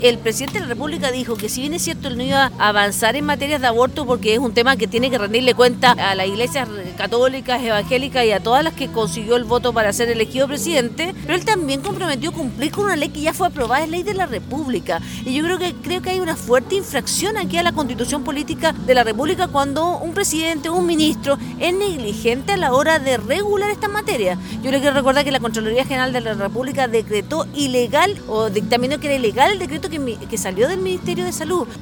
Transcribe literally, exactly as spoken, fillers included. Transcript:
El presidente de la República dijo que si bien es cierto él no iba a avanzar en materias de aborto porque es un tema que tiene que rendirle cuenta a las iglesias católicas, evangélicas y a todas las que consiguió el voto para ser elegido presidente, pero él también comprometió cumplir con una ley que ya fue aprobada, es ley de la República. Y yo creo que creo que hay una fuerte infracción aquí a la Constitución Política de la República cuando un presidente o un ministro es negligente a la hora de regular esta materia. Yo le quiero recordar que la Contraloría General de la República decretó ilegal o dictaminó que era ilegal el decreto que, que salió del Ministerio de Salud.